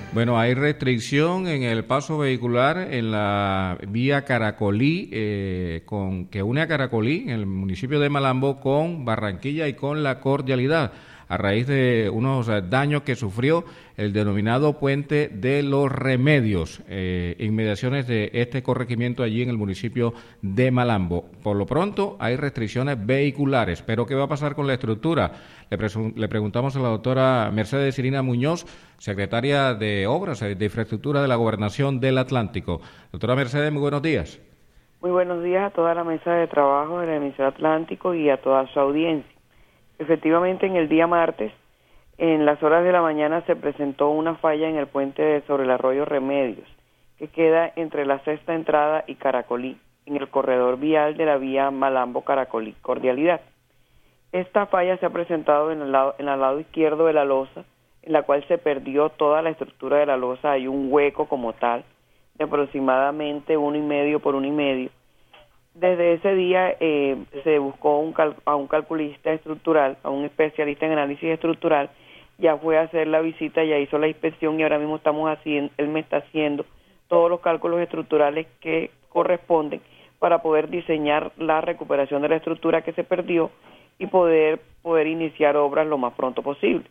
Bueno, hay restricción en el paso vehicular en la vía Caracolí, que une a Caracolí, en el municipio de Malambo, con Barranquilla y con La Cordialidad, a raíz de unos daños que sufrió el denominado Puente de los Remedios, inmediaciones de este corregimiento allí en el municipio de Malambo. Por lo pronto hay restricciones vehiculares, pero ¿qué va a pasar con la estructura? Le preguntamos a la doctora Mercedes Irina Muñoz, secretaria de Obras de Infraestructura de la Gobernación del Atlántico. Doctora Mercedes, muy buenos días. Muy buenos días a toda la mesa de trabajo de la emisora Atlántico y a toda su audiencia. Efectivamente, en el día martes, en las horas de la mañana, se presentó una falla en el puente sobre el arroyo Remedios, que queda entre la Sexta Entrada y Caracolí, en el corredor vial de la vía Malambo-Caracolí, Cordialidad. Esta falla se ha presentado en el lado izquierdo de la losa, en la cual se perdió toda la estructura de la losa. Hay un hueco como tal, de aproximadamente 1,5 por 1,5. Desde ese día se buscó a un calculista estructural, a un especialista en análisis estructural. Ya fue a hacer la visita, ya hizo la inspección y ahora mismo él me está haciendo todos los cálculos estructurales que corresponden para poder diseñar la recuperación de la estructura que se perdió y poder iniciar obras lo más pronto posible.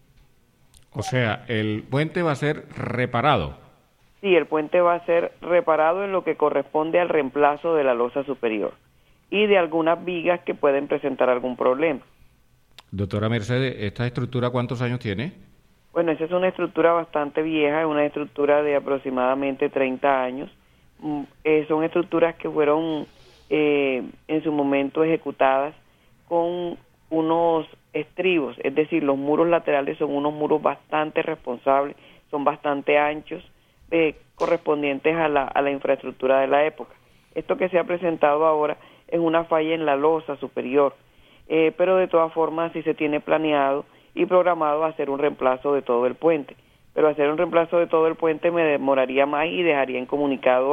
O sea, el puente va a ser reparado. Sí, el puente va a ser reparado en lo que corresponde al reemplazo de la losa superior y de algunas vigas que pueden presentar algún problema. Doctora Mercedes, ¿esta estructura cuántos años tiene? Bueno, esa es una estructura bastante vieja, es una estructura de aproximadamente 30 años. Son estructuras que fueron en su momento ejecutadas con unos estribos, es decir, los muros laterales son unos muros bastante responsables, son bastante anchos, correspondientes a la infraestructura de la época. Esto que se ha presentado ahora es una falla en la losa superior, pero de todas formas sí se tiene planeado y programado hacer un reemplazo de todo el puente, pero hacer un reemplazo de todo el puente me demoraría más y dejaría incomunicado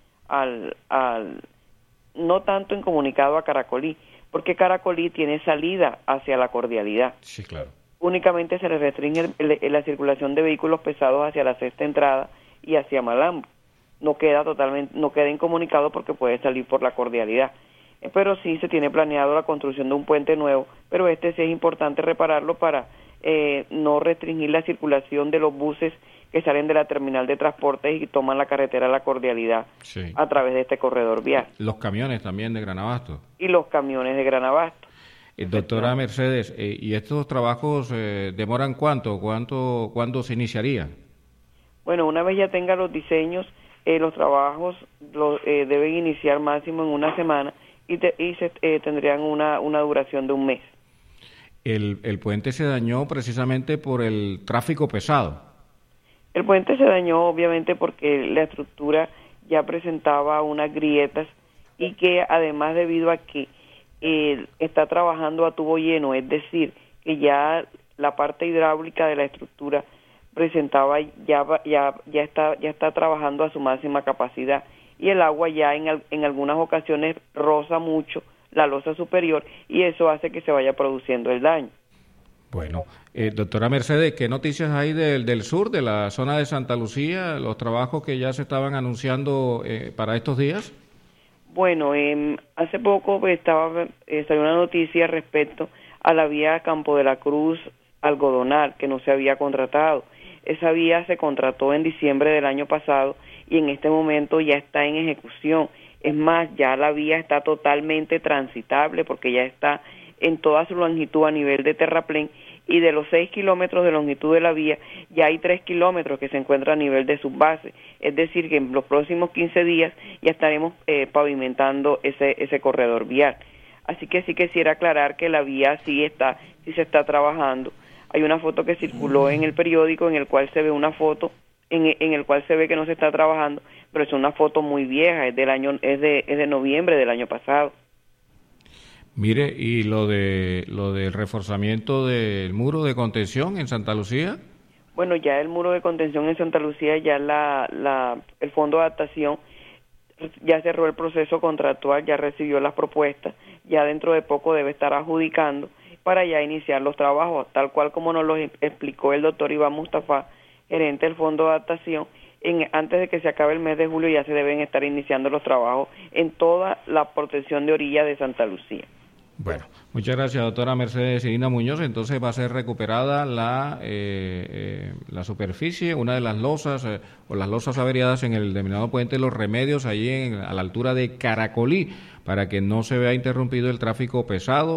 no tanto incomunicado a Caracolí, porque Caracolí tiene salida hacia La Cordialidad. Sí, claro. Únicamente se le restringe la circulación de vehículos pesados hacia la Sexta Entrada y hacia Malambo. No queda incomunicado porque puede salir por La Cordialidad. Pero sí se tiene planeado la construcción de un puente nuevo, pero sí es importante repararlo para no restringir la circulación de los buses que salen de la terminal de transportes y toman la carretera La Cordialidad a través de este corredor vial. Los camiones también de Gran Abasto. Y los camiones de Gran Abasto. Doctora Mercedes, ¿y estos trabajos demoran cuánto? ¿Cuándo se iniciaría? Bueno, una vez ya tenga los diseños, los trabajos deben iniciar máximo en una semana y tendrían una duración de un mes. El puente se dañó precisamente por el tráfico pesado. El puente se dañó obviamente porque la estructura ya presentaba unas grietas y que además debido a que está trabajando a tubo lleno, es decir, que ya la parte hidráulica de la estructura presentaba ya está trabajando a su máxima capacidad y el agua ya en algunas ocasiones roza mucho la losa superior y eso hace que se vaya produciendo el daño. Bueno, doctora Mercedes, ¿qué noticias hay del sur, de la zona de Santa Lucía, los trabajos que ya se estaban anunciando para estos días? Bueno, hace poco salió una noticia respecto a la vía Campo de la Cruz Algodonal, que no se había contratado. Esa vía se contrató en diciembre del año pasado y en este momento ya está en ejecución. Es más, ya la vía está totalmente transitable porque ya está en toda su longitud a nivel de terraplén y de los 6 kilómetros de longitud de la vía ya hay 3 kilómetros que se encuentran a nivel de subbase, es decir que en los próximos 15 días ya estaremos pavimentando ese corredor vial. Así que sí quisiera aclarar que la vía sí se está trabajando. Hay una foto que circuló en el periódico en el cual se ve una foto en el cual se ve que no se está trabajando, pero es una foto muy vieja, es de noviembre del año pasado. Mire, ¿y lo del reforzamiento del muro de contención en Santa Lucía? Bueno, ya el muro de contención en Santa Lucía, ya el Fondo de Adaptación ya cerró el proceso contractual, ya recibió las propuestas, ya dentro de poco debe estar adjudicando para ya iniciar los trabajos, tal cual como nos lo explicó el doctor Iván Mustafa, gerente del Fondo de Adaptación, antes de que se acabe el mes de julio ya se deben estar iniciando los trabajos en toda la protección de orilla de Santa Lucía. Bueno, muchas gracias, doctora Mercedes Irina Muñoz. Entonces va a ser recuperada la superficie, una de las losas o las losas averiadas en el denominado Puente de los Remedios, allí a la altura de Caracolí, para que no se vea interrumpido el tráfico pesado